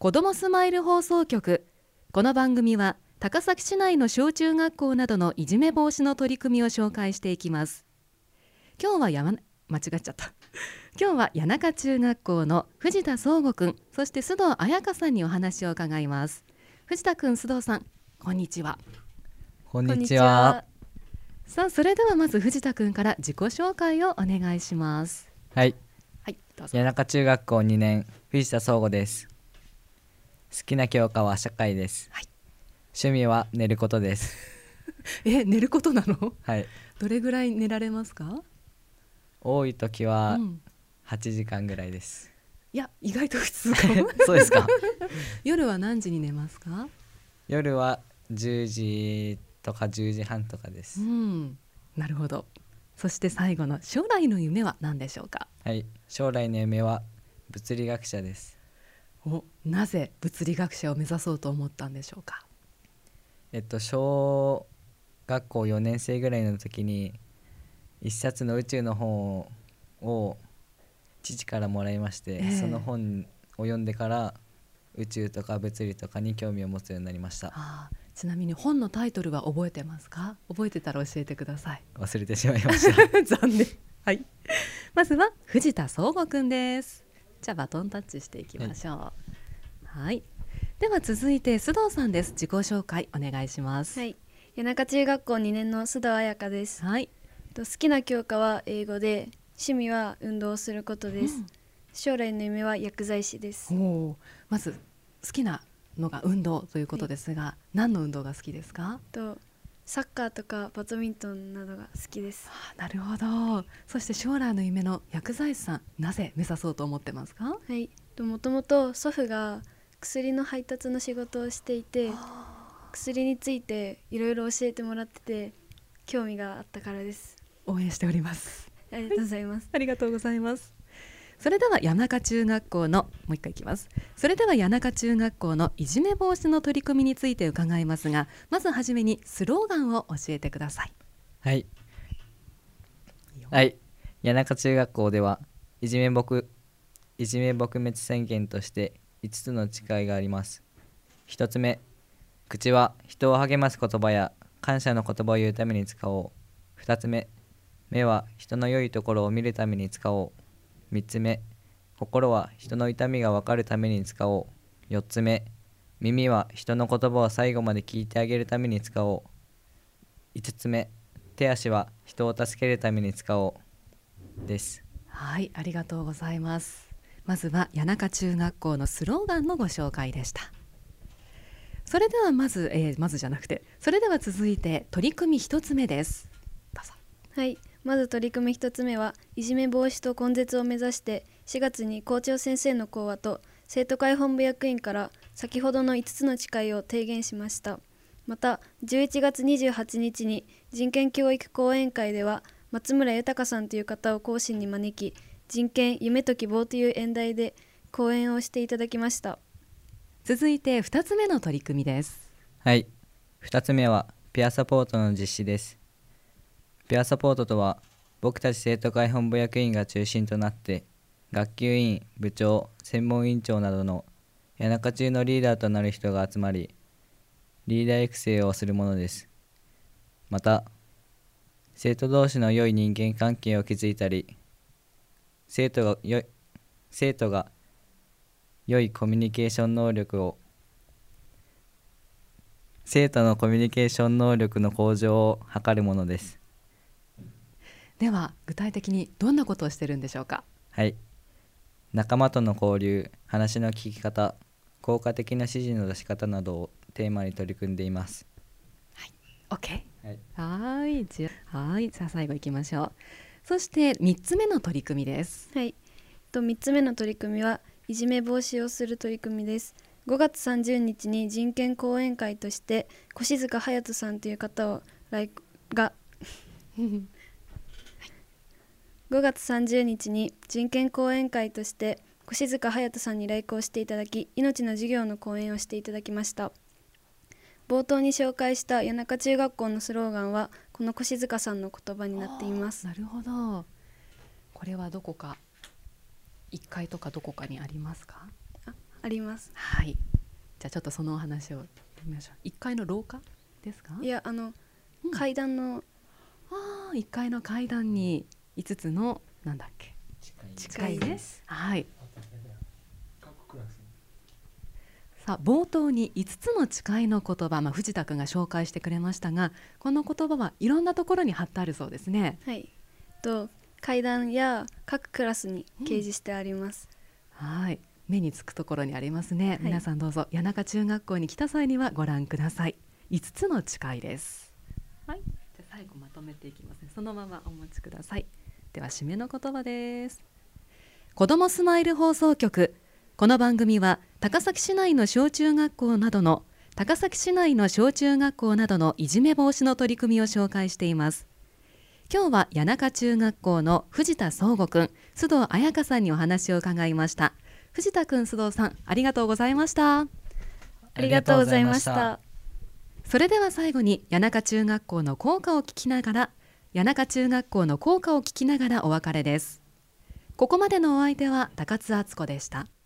子どもスマイル放送局。この番組は高崎市内の小中学校などのいじめ防止の取り組みを紹介していきます。今日は間違っちゃった今日は谷中中学校の藤田壮吾くん、そして須藤彩香さんにお話を伺います。藤田くん、須藤さん、こんにちは。 こんにちは。 さあ、それではまず藤田くんから自己紹介をお願いします。 はい、 どうぞ。 谷中中学校2年藤田壮吾です。好きな教科は社会です、趣味は寝ることです寝ることなの？ はい、 どれぐらい寝られますか？ 多い時は8時間ぐらいです、 いや、意外と普通かもそうですか。 夜は何時に寝ますか？ 夜は10時とか10時半とかです。 なるほど。そして最後の将来の夢は何でしょうか？ はい、将来の夢は物理学者です。 なぜ物理学者を目指そうと思ったんでしょうか？ 小学校4年生ぐらいの時に一冊の宇宙の本を父からもらいまして、その本を読んでから宇宙とか物理とかに興味を持つようになりました。 ちなみに本のタイトルは覚えてますか？覚えてたら教えてください。 忘れてしまいました残念。まずは藤田壮吾くんです。じゃあバトンタッチしていきましょう。では続いて須藤さんです。自己紹介お願いします。 谷中中学校2年の須藤彩香です。好きな教科は英語で、趣味は運動をすることです、将来の夢は薬剤師です。 まず好きなのが運動ということですが、何の運動が好きですか？ サッカーとかバドミントンなどが好きです。 なるほど。そして将来の夢の薬剤師さん、なぜ目指そうと思ってますか？ もともと祖父が薬の配達の仕事をしていて、薬についていろいろ教えてもらってて興味があったからです。 応援しております。 ありがとうございます。 ありがとうございます。それでは谷中中学校のもう一回いきます。それでは谷中中学校のいじめ防止の取り組みについて伺いますが、まずはじめにスローガンを教えてください。 谷中中学校ではいじめ撲滅宣言として5つの誓いがあります。1つ目、口は人を励ます言葉や感謝の言葉を言うために使おう。2つ目、目は人の良いところを見るために使おう。3つ目、心は人の痛みが分かるために使おう。4つ目、耳は人の言葉を最後まで聞いてあげるために使おう。5つ目、手足は人を助けるために使おうです。 ありがとうございます。まずは谷中中学校のスローガンのご紹介でした。それではそれでは続いて取り組み1つ目です。どうぞ。 まず取り組み1つ目はいじめ防止と根絶を目指して4月に校長先生の講話と生徒会本部役員から先ほどの5つの誓いを提言しました。また11月28日に人権教育講演会では松村豊さんという方を講師に招き、人権夢と希望という演題で講演をしていただきました。 続いて2つ目の取り組みです。 2つ目はペアサポートの実施です。ペアサポートとは僕たち生徒会本部役員が中心となって学級委員、部長、専門委員長などの谷中中のリーダーとなる人が集まり、リーダー育成をするものです。また生徒同士の良い人間関係を築いたり、生徒が良いコミュニケーション能力を生徒のコミュニケーション能力の向上を図るものです。 では具体的にどんなことをしているんでしょうか？ 仲間との交流、話の聞き方、効果的な指示の出し方などをテーマに取り組んでいます。 OK。じゃあ最後いきましょう。そして3つ目の取り組みです。 3つ目の取り組みはいじめ防止をする取り組みです。5月30日に人権講演会として越塚隼人さんという方を5月30日に人権講演会として越塚隼人さんに来校していただき、命の授業の講演をしていただきました。冒頭に紹介した谷中中学校のスローガンはこの越塚さんの言葉になっています。 なるほど。これはどこか1階とかどこかにありますか？ ああります。 はい、じゃあちょっとそのお話を見ましょう。1階の廊下ですか？ いや階段の 1階の階段に5つのなんだっけ誓いです。 はい。さあ冒頭に5つの誓いの言葉、藤田くんが紹介してくれましたが、この言葉はいろんなところに貼ってあるそうですね。 はい。階段や各クラスに掲示してあります。 はい。目につくところにありますね。 はい、 皆さんどうぞ谷中中学校に来た際にはご覧ください。5つの誓いです。はい。じゃあ最後まとめていきますね。そのままお待ちください。では締めの言葉です。子どもスマイル放送局。この番組は高崎市内の小中学校などのいじめ防止の取り組みを紹介しています。今日は谷中中学校の藤田壮吾くん、須藤彩香さんにお話を伺いました。藤田くん、須藤さん、ありがとうございました。 ありがとうございました。 それでは最後に谷中中学校の校歌を聞きながらお別れです。ここまでのお相手は高津敦子でした。